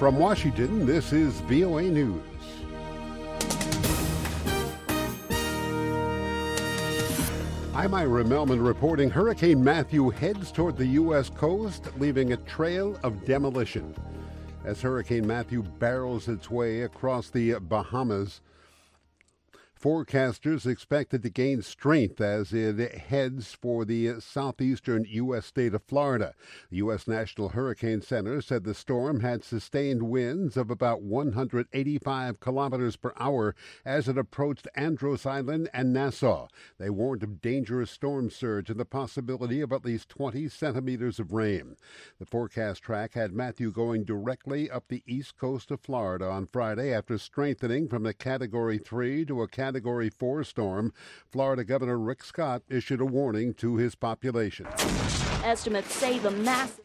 From Washington, this is VOA News. I'm Ira Melman reporting Hurricane Matthew heads toward the U.S. coast, leaving a trail of demolition. As Hurricane Matthew barrels its way across the Bahamas, forecasters expect it to gain strength as it heads for the southeastern U.S. state of Florida. The U.S. National Hurricane Center said the storm had sustained winds of about 185 kilometers per hour as it approached Andros Island and Nassau. They warned of dangerous storm surge and the possibility of at least 20 centimeters of rain. The forecast track had Matthew going directly up the east coast of Florida on Friday after strengthening from a Category 3 to a Category 4 storm. Florida Governor Rick Scott issued a warning to his population. Estimates say the massive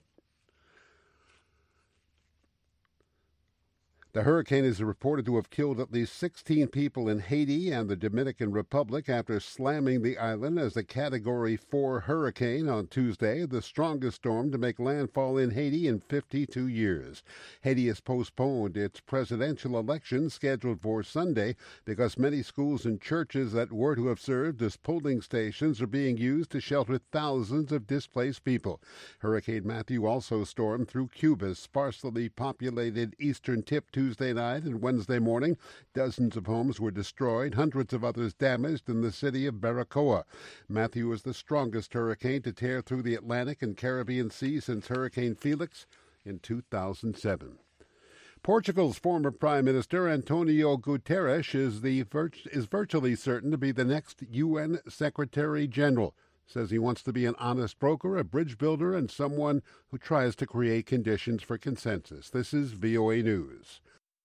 The hurricane is reported to have killed at least 16 people in Haiti and the Dominican Republic after slamming the island as a Category 4 hurricane on Tuesday, the strongest storm to make landfall in Haiti in 52 years. Haiti has postponed its presidential election scheduled for Sunday because many schools and churches that were to have served as polling stations are being used to shelter thousands of displaced people. Hurricane Matthew also stormed through Cuba's sparsely populated eastern tip Tuesday night and Wednesday morning. Dozens of homes were destroyed, hundreds of others damaged in the city of Baracoa. Matthew is the strongest hurricane to tear through the Atlantic and Caribbean Sea since Hurricane Felix in 2007. Portugal's former Prime Minister Antonio Guterres is virtually certain to be the next UN Secretary General. Says he wants to be an honest broker, a bridge builder, and someone who tries to create conditions for consensus. This is VOA News.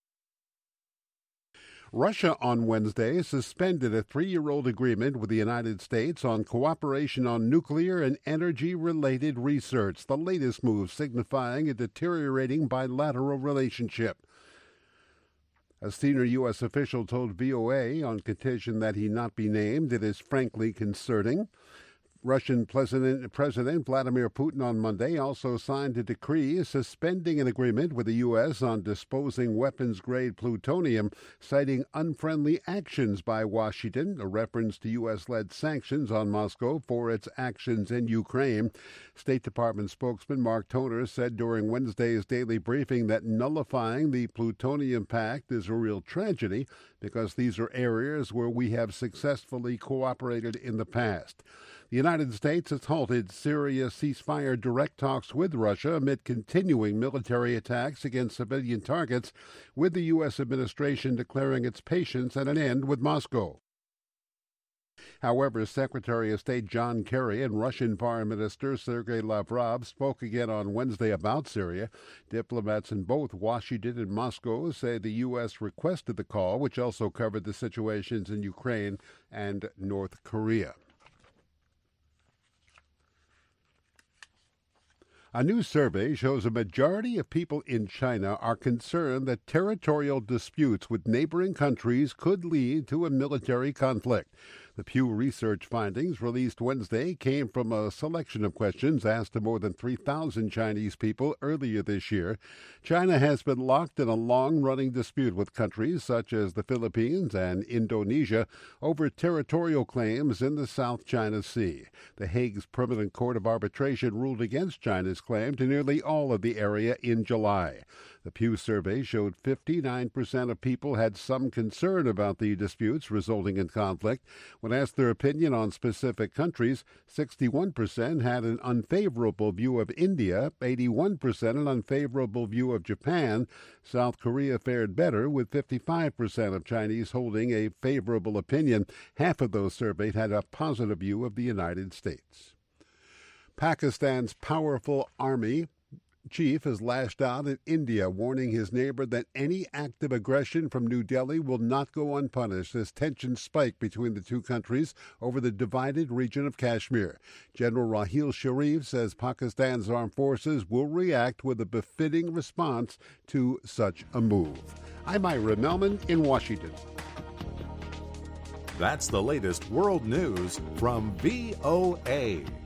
Russia on Wednesday suspended a 3-year-old agreement with the United States on cooperation on nuclear and energy-related research, the latest move signifying a deteriorating bilateral relationship. A senior U.S. official told VOA on condition that he not be named, it is frankly concerning. Russian President Vladimir Putin on Monday also signed a decree suspending an agreement with the U.S. on disposing weapons-grade plutonium, citing unfriendly actions by Washington, a reference to U.S.-led sanctions on Moscow for its actions in Ukraine. State Department spokesman Mark Toner said during Wednesday's daily briefing that nullifying the plutonium pact is a real tragedy because these are areas where we have successfully cooperated in the past. The United States has halted Syria ceasefire direct talks with Russia amid continuing military attacks against civilian targets, with the U.S. administration declaring its patience at an end with Moscow. However, Secretary of State John Kerry and Russian Foreign Minister Sergei Lavrov spoke again on Wednesday about Syria. Diplomats in both Washington and Moscow say the U.S. requested the call, which also covered the situations in Ukraine and North Korea. A new survey shows a majority of people in China are concerned that territorial disputes with neighboring countries could lead to a military conflict. The Pew Research findings released Wednesday came from a selection of questions asked to more than 3,000 Chinese people earlier this year. China has been locked in a long-running dispute with countries such as the Philippines and Indonesia over territorial claims in the South China Sea. The Hague's Permanent Court of Arbitration ruled against China's claim to nearly all of the area in July. The Pew survey showed 59% of people had some concern about the disputes resulting in conflict. When asked their opinion on specific countries, 61% had an unfavorable view of India, 81% an unfavorable view of Japan. South Korea fared better, with 55% of Chinese holding a favorable opinion. Half of those surveyed had a positive view of the United States. Pakistan's powerful army chief has lashed out at India, warning his neighbor that any act of aggression from New Delhi will not go unpunished as tensions spike between the two countries over the divided region of Kashmir. General Raheel Sharif says Pakistan's armed forces will react with a befitting response to such a move. I'm Ira Melman in Washington. That's the latest world news from VOA.